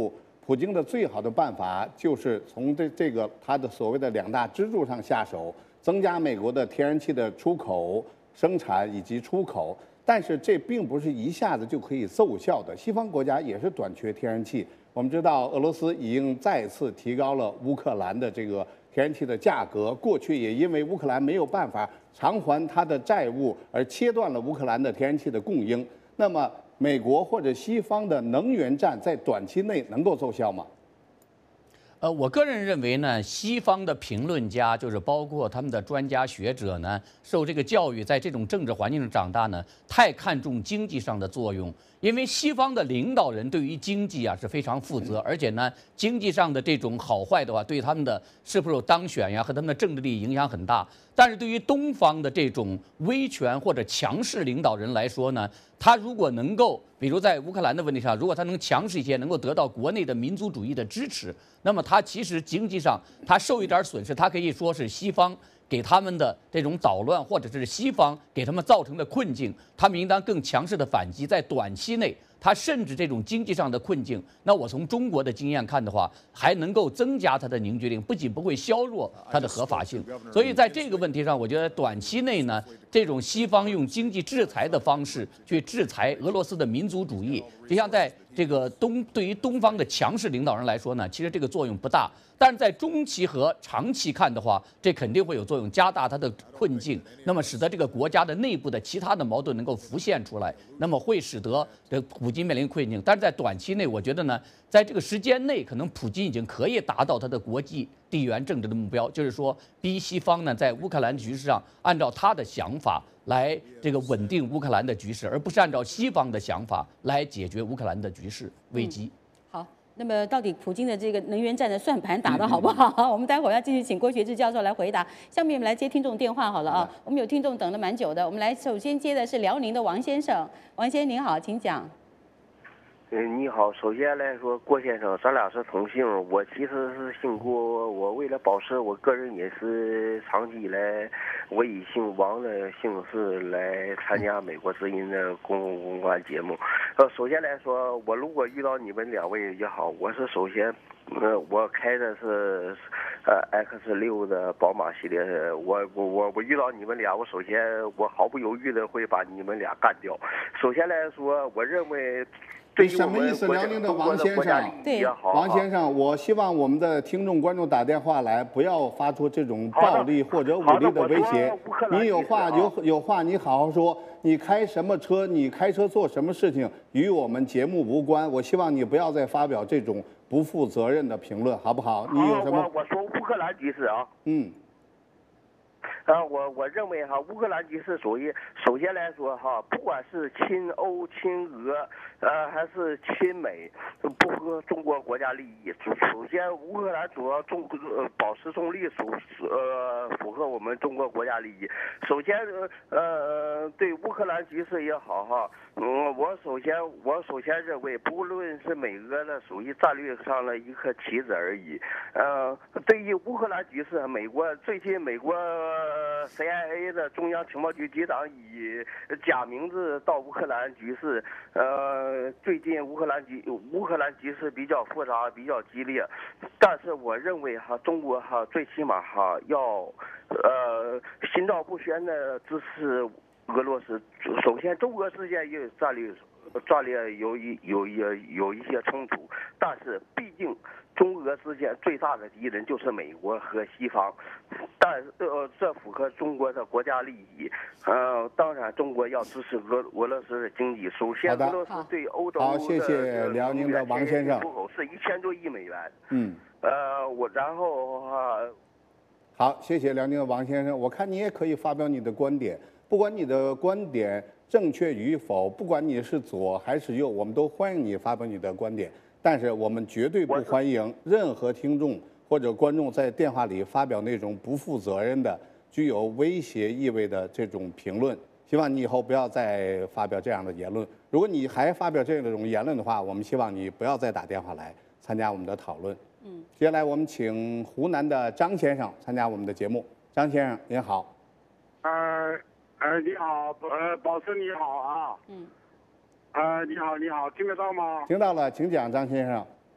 普京的最好的办法就是从这个他的所谓的2大支柱上下手，增加美国的天然气的出口、生产以及出口。但是这并不是一下子就可以奏效的，西方国家也是短缺天然气。我们知道，俄罗斯已经再次提高了乌克兰的这个天然气的价格。过去也因为乌克兰没有办法偿还它的债务，而切断了乌克兰的天然气的供应。那么，美国或者西方的能源战在短期内能够奏效吗？ 我个人认为呢，西方的评论家，就是包括他们的专家学者呢，受这个教育，在这种政治环境中长大呢，太看重经济上的作用。因为西方的领导人对于经济啊是非常负责，而且呢，经济上的这种好坏的话，对他们的是否有当选呀和他们的政治力影响很大。但是对于东方的这种威权或者强势领导人来说呢，他如果能够，比如在乌克兰的问题上，如果他能强势一些，能够得到国内的民族主义的支持，那么他其实经济上他受一点损失，他可以说是西方给他们的这种捣乱，或者是西方给他们造成的困境，他们应当更强势的反击。在短期内，他甚至这种经济上的困境，那我从中国的经验看的话，还能够增加它的凝聚力，不仅不会削弱它的合法性。所以在这个问题上，我觉得短期内呢，这种西方用经济制裁的方式去制裁俄罗斯的民族主义，实际上在这个对于东方的强势领导人来说呢，其实这个作用不大。但是在中期和长期看的话，这肯定会有作用，加大它的困境，那么使得这个国家的内部的其他的矛盾能够浮现出来，那么会使得这普京面临困境。但是在短期内，我觉得呢，在这个时间内，可能普京已经可以达到他的国际地缘政治的目标，就是说逼西方呢在乌克兰局势上按照他的想法来这个稳定乌克兰的局势，而不是按照西方的想法来解决乌克兰的局势危机。 好，那么到底普京的这个能源战的算盘打得好不好？我们待会儿要继续请郭学志教授来回答。下面我们来接听众电话好了啊，我们有听众等了蛮久的，我们来首先接的是辽宁的王先生。王先生您好，请讲。 你好，首先来说，郭先生，咱俩是同姓，我其实是姓郭，我为了保持我个人隐私，长期以来我以姓王的姓氏来参加美国之音的公关节目。首先来说，我如果遇到你们2位也好，我是首先，我开的是X6的宝马系列，我遇到你们俩，我首先我毫不犹豫的会把你们俩干掉。首先来说，我认为。 这什么意思？辽宁的王先生，王先生，我希望我们的听众观众打电话来，不要发出这种暴力或者武力的威胁。你有话有话，你好好说。你开什么车？你开车做什么事情，与我们节目无关。我希望你不要再发表这种不负责任的评论，好不好？你有什么？ 我说乌克兰局势啊。我认为哈，乌克兰局势属于首先来说哈，不管是亲欧亲俄，还是亲美，不合中国国家利益。首先，乌克兰主要保持中立，符合我们中国国家利益。首先，对乌克兰局势也好哈，我首先认为，不论是美俄呢，属于战略上的一颗棋子而已。对于乌克兰局势，最近美国。CIA 的中央情报局局长以假名字到乌克兰局势，最近乌克兰局势比较复杂，比较激烈，但是我认为哈，中国哈最起码哈要心照不宣的支持俄罗斯。首先，中俄之间也有战略有一些冲突，但是毕竟中俄之间最大的敌人就是美国和西方，但这符合中国的国家利益。当然中国要支持俄罗斯的经济。首先，俄罗斯对欧洲好，谢谢辽宁的王先生。 出口是1000多亿美元。 好，谢谢辽宁的王先生。我看你也可以发表你的观点，不管你的观点正确与否，不管你是左还是右，我们都欢迎你发表你的观点。但是我们绝对不欢迎任何听众或者观众在电话里发表那种不负责任的、具有威胁意味的这种评论。希望你以后不要再发表这样的言论。如果你还发表这种言论的话，我们希望你不要再打电话来参加我们的讨论。接下来我们请湖南的张先生参加我们的节目。张先生您好。 你好，保持你好啊。你好，听得到吗？ 听到了，请讲，张先生。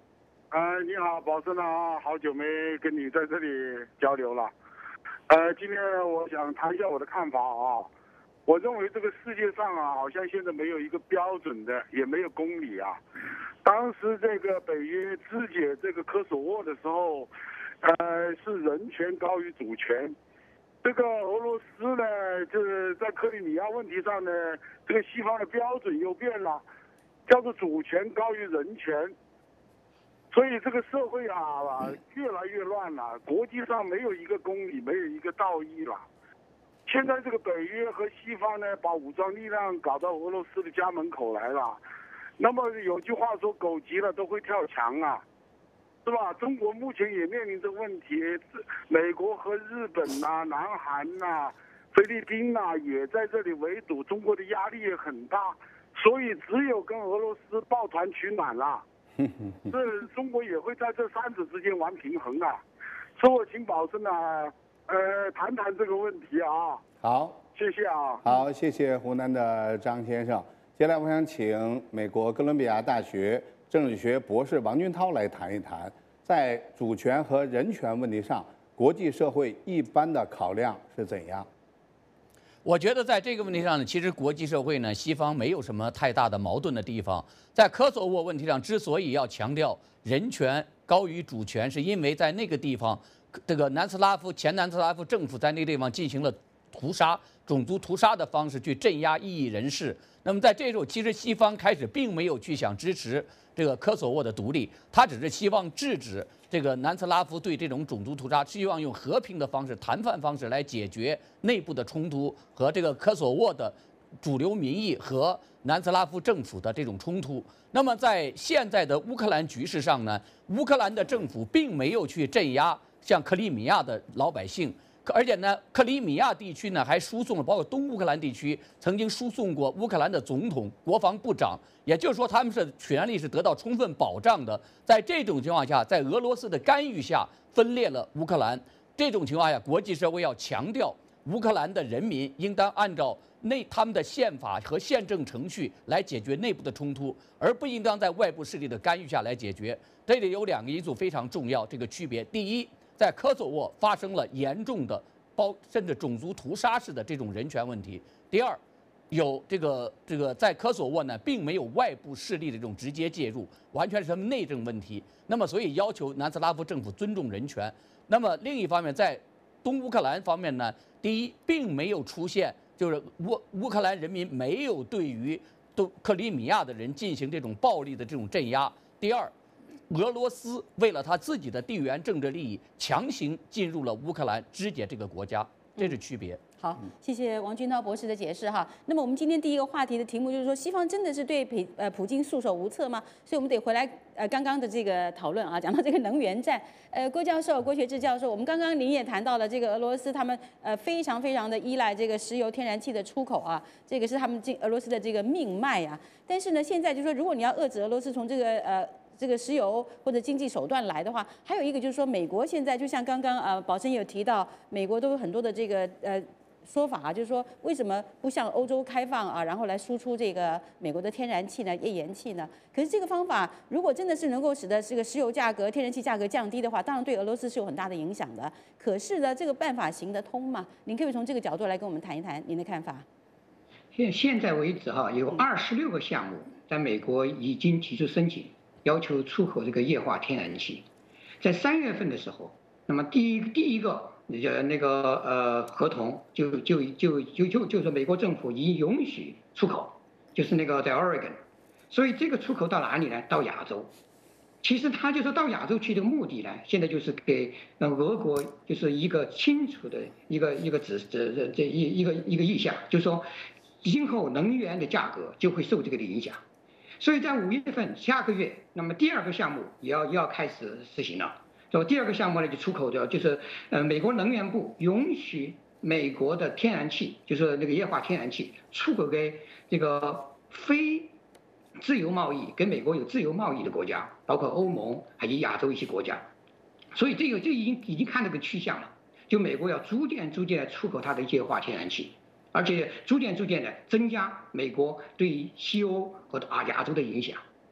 你好，宝森啊，好久没跟你在这里交流了。今天我想谈一下我的看法啊。我认为这个世界上啊，好像现在没有一个标准的，也没有公理啊。当时这个北约肢解这个科索沃的时候，是人权高于主权。这个俄罗斯呢，就是在克里米亚问题上呢，这个西方的标准又变了，叫做主权高于人权。所以这个社会啊，越来越乱了，国际上没有一个公理，没有一个道义了。现在这个北约和西方呢，把武装力量搞到俄罗斯的家门口来了。那么有句话说，狗急了都会跳墙啊，是吧？中国目前也面临这个问题，美国和日本呐、南韩呐、菲律宾呐也在这里围堵，中国的压力也很大，所以只有跟俄罗斯抱团取暖了。这中国也会在这三者之间玩平衡啊。所以我请保证啊。谈谈这个问题啊。 好， 谢谢啊。 好，谢谢湖南的张先生。接下来我想请美国哥伦比亚大学政治学博士王军涛来谈一谈，在主权和人权问题上，国际社会一般的考量是怎样？ 我觉得在这个问题上呢，其实国际社会呢，西方没有什么太大的矛盾的地方。在科索沃问题上，之所以要强调人权高于主权，是因为在那个地方。这个前南斯拉夫政府在那个地方进行了屠杀、种族屠杀的方式去镇压异议人士。那么在这时候，其实西方开始并没有去想支持这个科索沃的独立，他只是希望制止这个南斯拉夫对这种种族屠杀，希望用和平的方式、谈判方式来解决内部的冲突和这个科索沃的主流民意和南斯拉夫政府的这种冲突。那么在现在的乌克兰局势上呢，乌克兰的政府并没有去镇压像克里米亚的老百姓，而且呢，克里米亚地区呢还输送了，包括东乌克兰地区曾经输送过乌克兰的总统、国防部长，也就是说他们是权利是得到充分保障的。在这种情况下，在俄罗斯的干预下分裂了乌克兰。这种情况下，国际社会要强调乌克兰的人民应当按照他们的宪法和宪政程序来解决内部的冲突，而不应当在外部势力的干预下来解决。这里有两个因素非常重要，这个区别：第一，在科索沃发生了严重的甚至种族屠杀式的这种人权问题。第二，有这个在科索沃呢，并没有外部势力的这种直接介入，完全是他们内政问题。那么，所以要求南斯拉夫政府尊重人权。那么另一方面，在东乌克兰方面呢，第一，并没有出现就是乌克兰人民没有对于克里米亚的人进行这种暴力的这种镇压。第二，俄罗斯为了他自己的地缘政治利益，强行进入了乌克兰，肢解这个国家，这是区别。 好，谢谢王军涛博士的解释哈。那么我们今天第一个话题的题目就是说，西方真的是对普京束手无策吗？所以我们得回来刚刚的这个讨论啊，讲到这个能源战。郭教授，郭学志教授，我们刚刚您也谈到了这个俄罗斯他们非常的依赖这个石油天然气的出口啊，这个是他们俄罗斯的这个命脉啊。但是呢，现在就是说，如果你要遏制俄罗斯从这个石油或者经济手段来的话，还有一个就是说，美国现在就像刚刚宝生也有提到，美国都有很多的这个说法啊，就是说为什么不向欧洲开放啊，然后来输出这个美国的天然气呢、页岩气呢？可是这个方法如果真的是能够使得这个石油价格、天然气价格降低的话，当然对俄罗斯是有很大的影响的。可是呢，这个办法行得通吗？您可以从这个角度来跟我们谈一谈您的看法。 现在为止哈，有26个项目在美国已经提出申请，要求出口这个液化天然气。在3月份的时候，那么第一个合同就是美国政府已经允许出口，就是那个在 Oregon， 所以这个出口到哪里呢？到亚洲。其实他就是到亚洲去的目的呢，现在就是给俄国就是一个清楚的一个意向，就是说今后能源的价格就会受这个的影响。所以在5月份下个月，那么第2个项目也要开始实行了。所以第2个项目呢，就出口的就是美国能源部允许美国的天然气，就是那个液化天然气出口给这个非自由贸易跟美国有自由贸易的国家，包括欧盟还有亚洲一些国家。所以这已经看到个趋向了，就美国要逐渐出口它的液化天然气，而且逐渐的增加美国对西欧和亚洲的影响。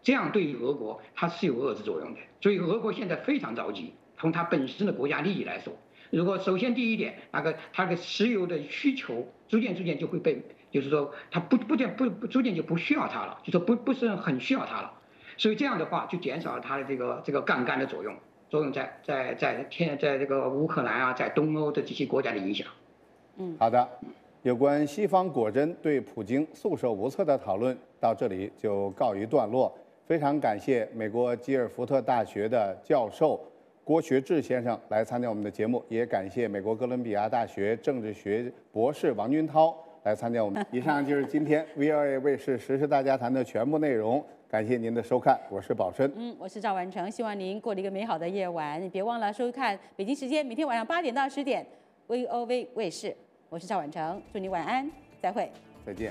这样对于俄国它是有遏制作用的。所以俄国现在非常着急，从它本身的国家利益来说，如果首先第一点，它的石油的需求逐渐就会被，就是说它逐渐就不需要它了，就说不是很需要它了。所以这样的话就减少了它的这个杠杆的作用在这个乌克兰啊，在东欧的这些国家的影响。 好的，有关西方果真对普京束手无策的讨论到这里就告一段落。非常感谢美国吉尔福特大学的教授郭学志先生来参加我们的节目，也感谢美国哥伦比亚大学政治学博士王军涛来参加我们。以上就是今天 VOA 卫视时事大家谈的全部内容，感谢您的收看，我是宝生， 我是赵完成，希望您过了一个美好的夜晚，别忘了收看北京时间每天晚上8点到10点 VOA 卫视，我是赵完成，祝你晚安，再会， 再见。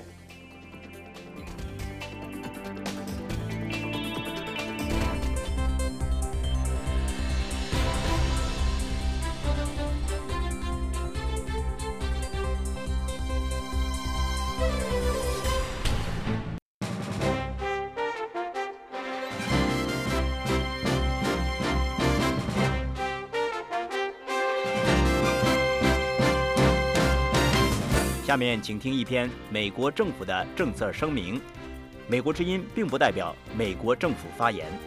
下面请听一篇美国政府的政策声明。美国之音并不代表美国政府发言。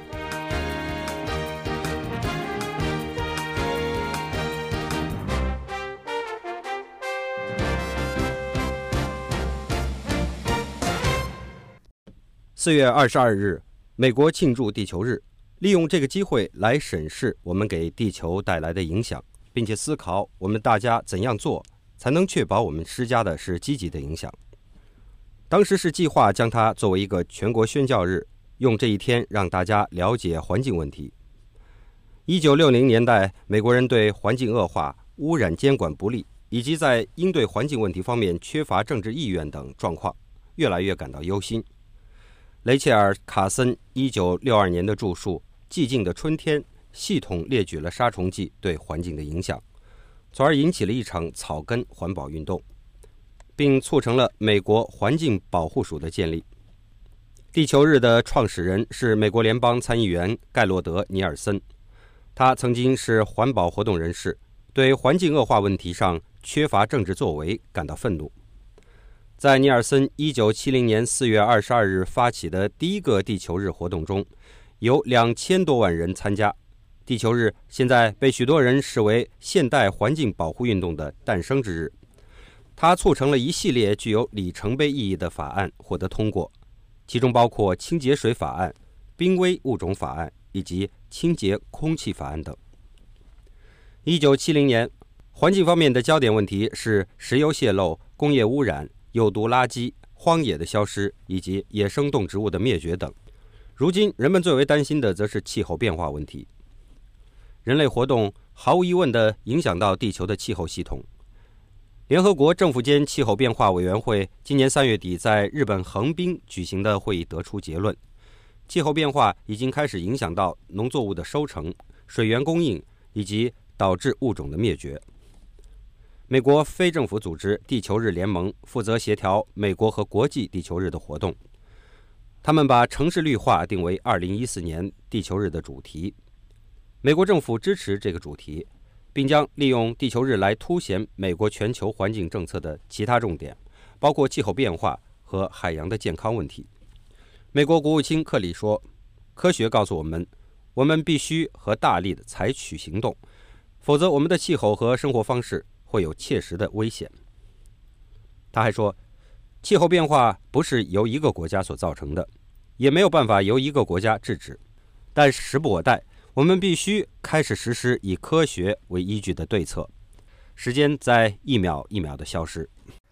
4月22日，美国庆祝地球日，利用这个机会来审视我们给地球带来的影响，并且思考我们大家怎样做才能确保我们施加的是积极的影响。当时是计划将它作为一个全国宣教日，用这一天让大家了解环境问题。1960年代，美国人对环境恶化、污染监管不力，以及在应对环境问题方面缺乏政治意愿等状况，越来越感到忧心。雷切尔·卡森1962年的著述《寂静的春天》系统列举了杀虫剂对环境的影响，从而引起了一场草根环保运动，并促成了美国环境保护署的建立。地球日的创始人是美国联邦参议员盖洛德·尼尔森，他曾经是环保活动人士，对环境恶化问题上缺乏政治作为感到愤怒。在尼尔森1970年4月22日发起的第一个地球日活动中，有2000多万人参加。地球日现在被许多人视为现代环境保护运动的诞生之日。它促成了一系列具有里程碑意义的法案获得通过，其中包括清洁水法案、濒危物种法案以及清洁空气法案等。1970年，环境方面的焦点问题是石油泄漏、工业污染、有毒垃圾、荒野的消失以及野生动植物的灭绝等。如今，人们最为担心的则是气候变化问题。人类活动毫无疑问地影响到地球的气候系统。联合国政府间气候变化委员会今年3月底在日本横滨举行的会议得出结论，气候变化已经开始影响到农作物的收成、水源供应以及导致物种的灭绝。美国非政府组织地球日联盟负责协调美国和国际地球日的活动，他们把城市绿化定为2014年地球日的主题。美国政府支持这个主题，并将利用地球日来凸显美国全球环境政策的其他重点，包括气候变化和海洋的健康问题。美国国务卿克里说，科学告诉我们，我们必须和大力的采取行动，否则我们的气候和生活方式会有切实的危险。他还说，气候变化不是由一个国家所造成的，也没有办法由一个国家制止，但时不我待，我们必须开始实施以科学为依据的对策。时间在一秒一秒的消失。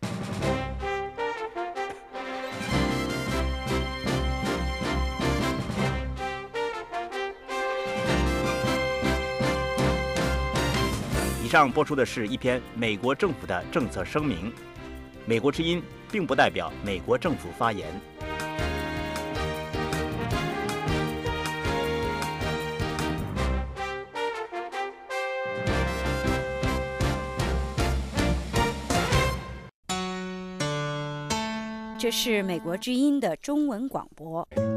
以上播出的是一篇美国政府的政策声明。美国之音并不代表美国政府发言。 这是美国之音的中文广播。